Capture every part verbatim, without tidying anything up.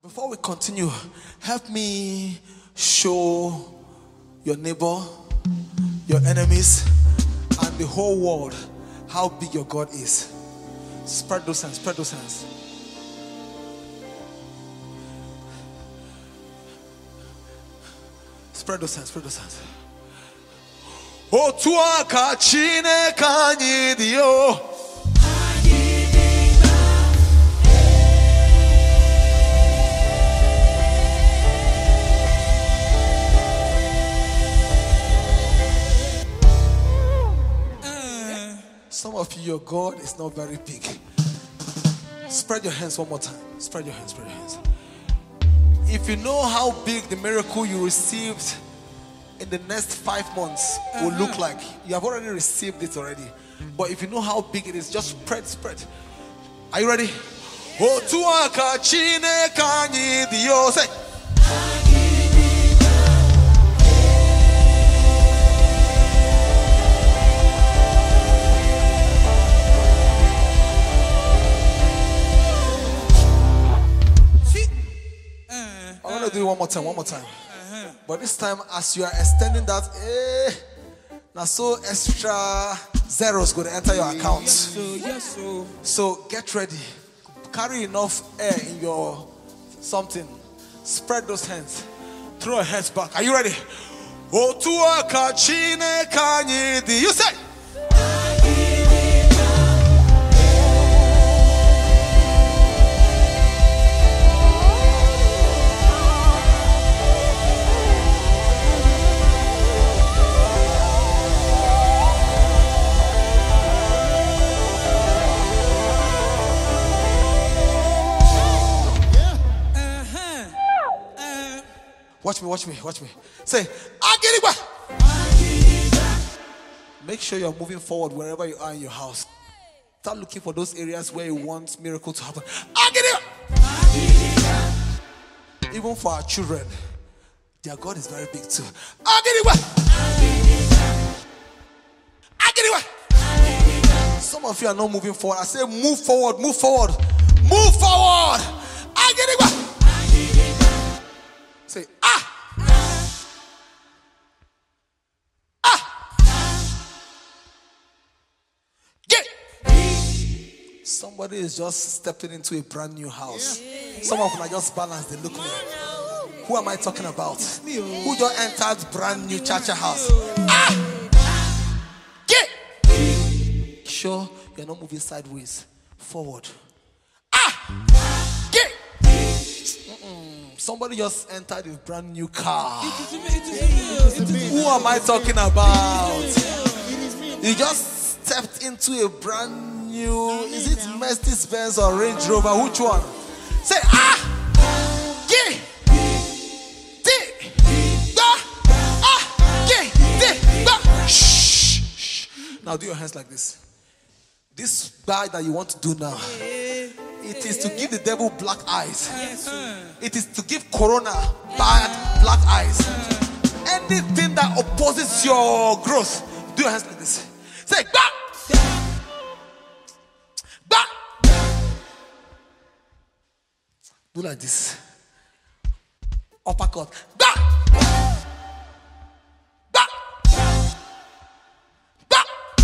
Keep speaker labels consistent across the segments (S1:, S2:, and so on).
S1: Before we continue, help me show your neighbor, your enemies, and the whole world how big your God is. Spread those hands, spread those hands. Spread those hands, spread those hands. O tua kachine kanyi dio. Some of you, your God is not very big. Spread your hands one more time. Spread your hands, spread your hands. If you know how big the miracle you received in the next five months will uh-huh. look like, you have already received it already. But if you know how big it is, just spread, spread. Are you ready? Oh, tuaka chine kanyi dio. Say. I want to do it one more time, one more time. Uh-huh. But this time, as you are extending that, eh, now so extra zeros going to enter your account. Yes, so, yes, so. So get ready. Carry enough air in your something. Spread those hands. Throw your hands back. Are you ready? O tua kachine kanyi di. You say. Watch me, watch me, watch me. Say, I get it back. Make sure you're moving forward wherever you are in your house. Start looking for those areas where you want miracle to happen. I get it. Even for our children, their God is very big too. I get it back. I get it back. Some of you are not moving forward. I say, move forward, move forward, move forward. I get it back. Say, ah! Ah! Get! Somebody is just stepping into a brand new house. Yeah. Some of them are just balanced. They look me. Who am I talking about? Who just entered brand new church house? Ah! Get! Sure, you're not moving sideways. Forward. Ah! Get! Mm-mm. Somebody just entered a brand new car. Who am I talking about? You just stepped into a brand new, is it Mercedes Benz or Range Rover? Which one? Say, ah! Yeah! Shh. Now do your hands like this. This bag that you want to do now, it is to give the devil black eyes. It is to give Corona bad black eyes. Anything that opposes your growth, do your hands like this. Say, back! Back! Do like this. Uppercut. Back! Back! Back!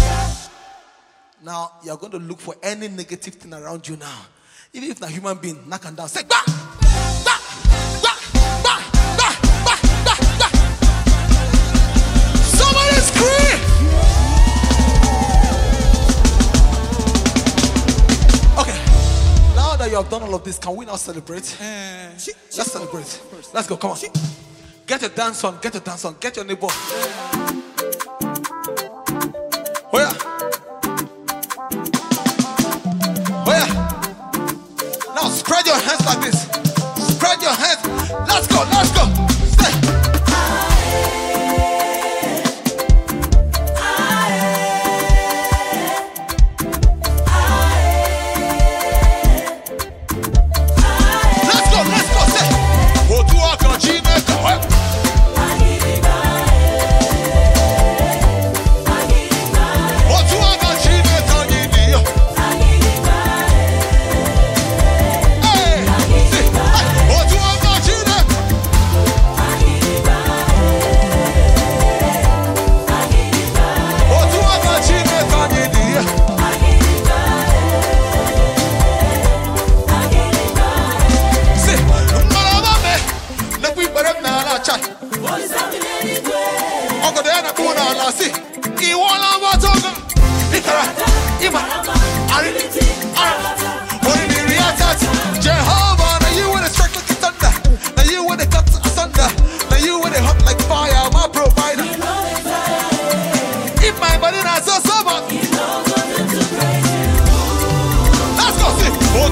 S1: Now, you're going to look for any negative thing around you now. Even if not a human being, knock and down. Say, back! Back! Back! Back! Back! Back! Back! Back! Somebody scream! Okay. Now that you have done all of this, can we now celebrate? Uh, Let's celebrate. Let's go. Come on. Get your dance on. Get your dance on. Get your neighbor. Oh yeah. Oh yeah. Now spread your hands like this. Spread your hands. Let's go. Let's go. Stay. Hey!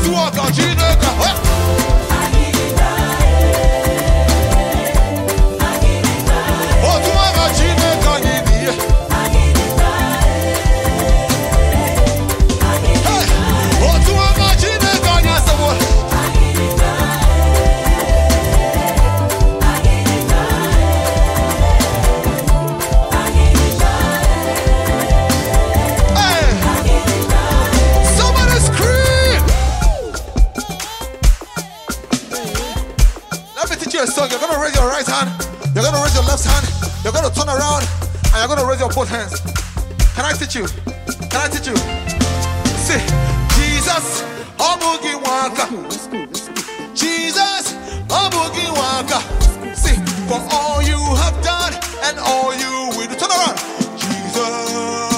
S1: Both hands. Can I teach you? Can I teach you? See, Jesus, a boogie waka. Jesus, a boogie waka. See, for all you have done and all you will do. Turn around. Jesus,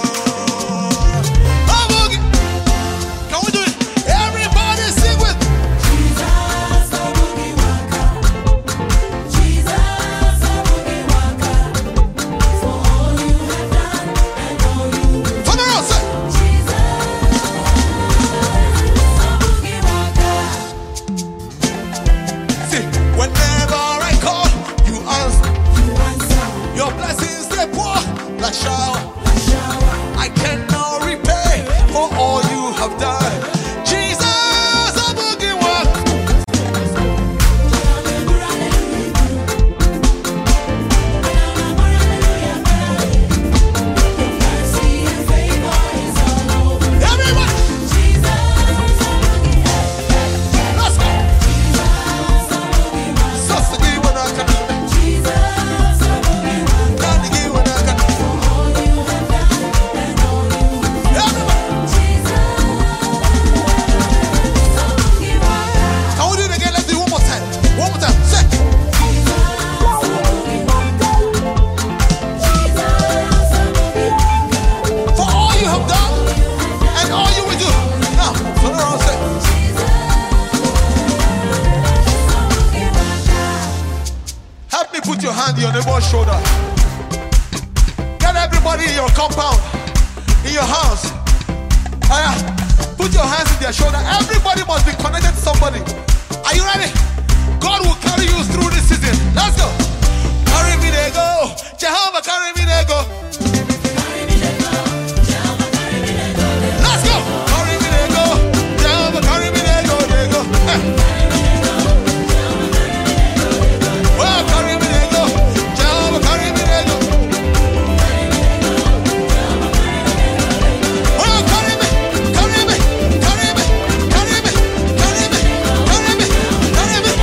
S1: a boogie. Can we do it? Everybody sing with. Jesus, a boogie waka. Jesus, a boogie waka. For all you have done and all you will do. Turn around, say. Jesus, a boogie waka. See, whenever I call, you answer. You answer. Your blessings they pour like shower. Like shower. I cannot repay for all you have done. Jesus, a boogie waka. Everybody, let's go. Sister, give when I can. Daddy, give when I can. Everybody, can we do it again? Let's do it one more time. One more time. Say. For all you have done and all you will do. Now, turn around, say. Help me put your hand on your neighbor's shoulder. Get everybody in your compound, in your house. Aya, put your hands in their shoulder. Everybody must be connected to somebody. Are you ready? God will carry you through this season. Let's go. Carry me, they go. Jehovah, carry me, they go. Let's go. Carry me, they go. Jehovah, carry me, they go. They go. Eh. Oh, carry me, they go. Jehovah, carry me, they go. Oh, carry me, carry me, carry me, carry me, carry me, carry me, carry me.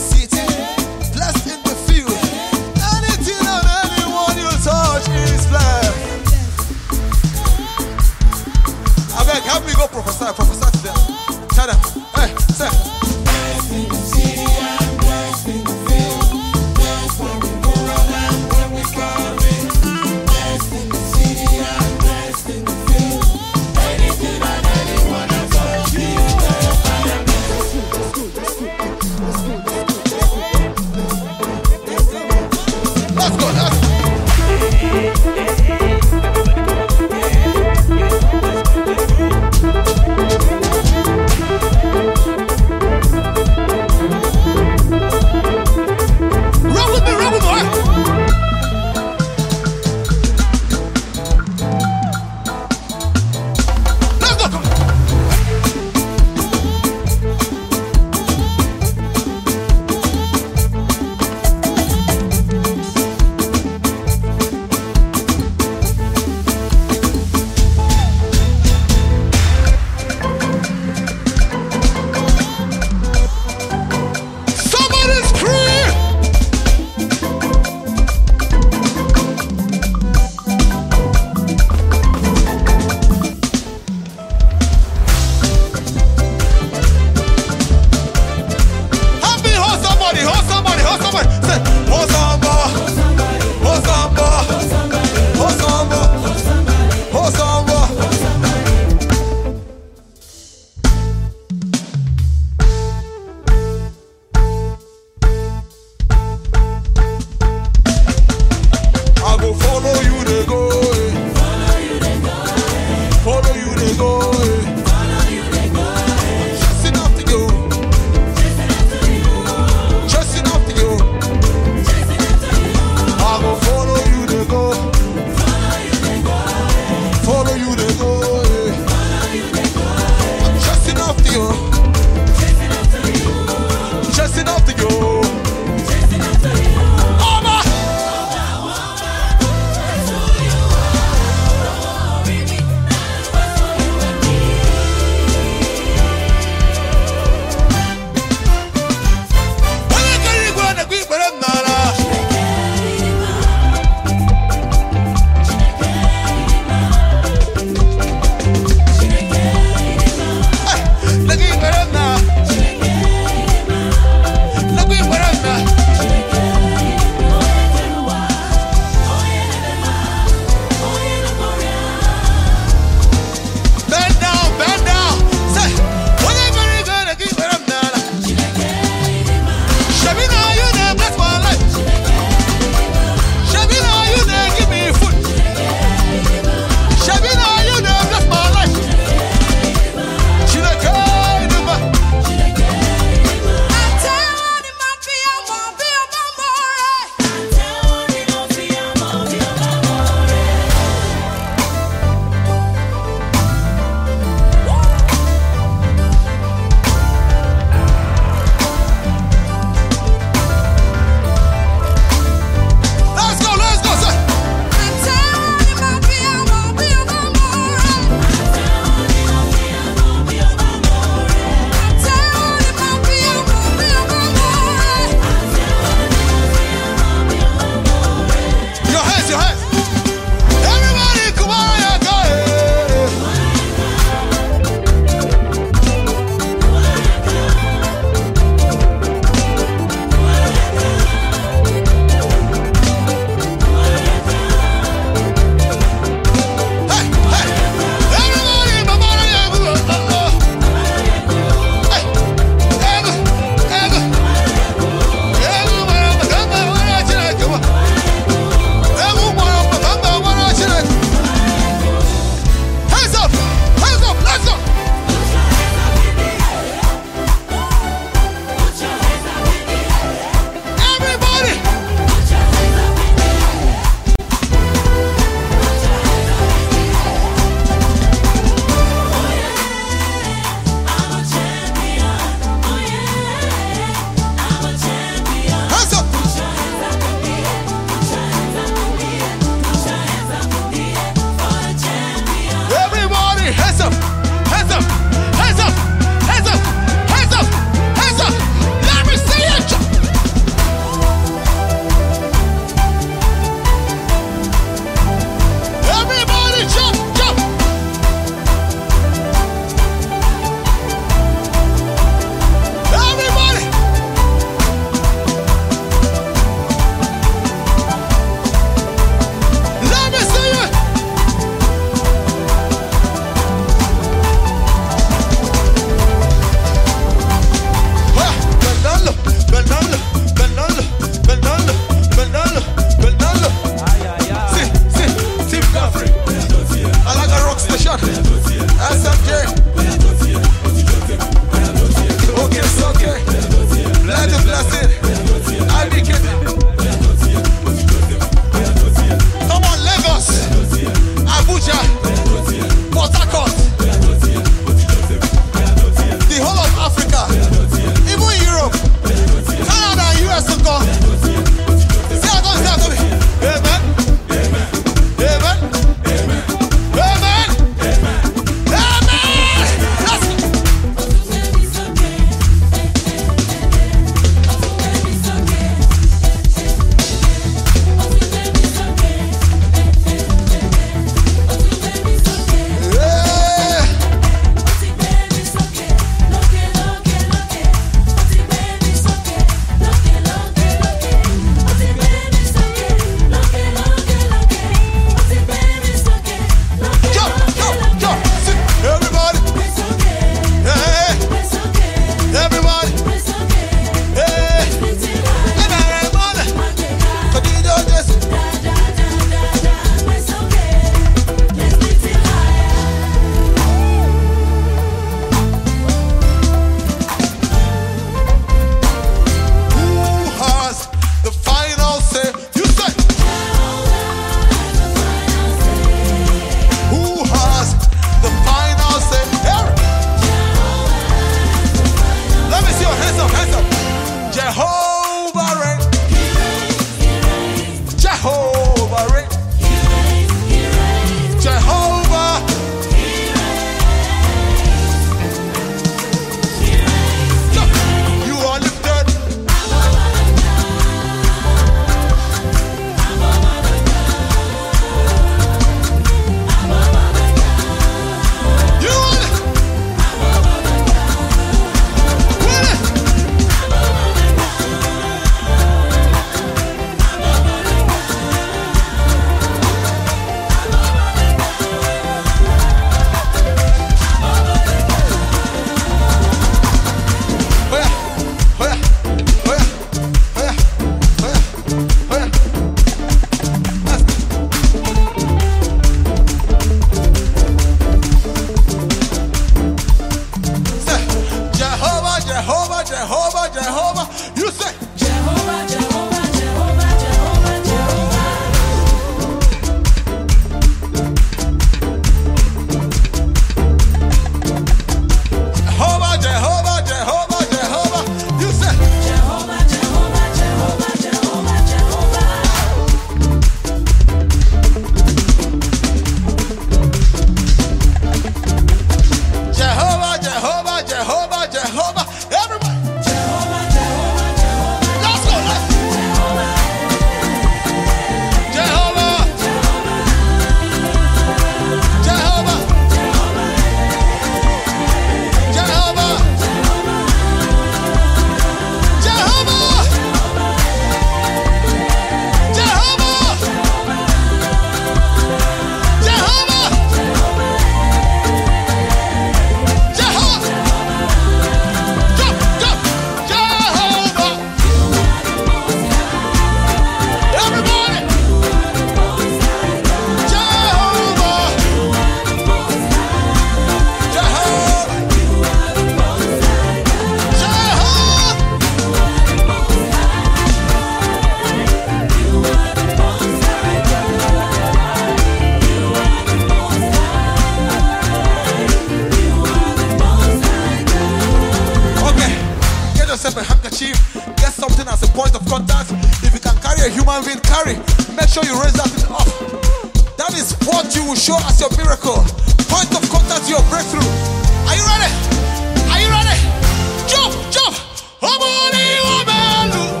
S1: as a point of contact. If you can carry a human being, carry. Make sure you raise that thing up. That is what you will show as your miracle. Point of contact to your breakthrough. Are you ready? Are you ready? Jump, jump.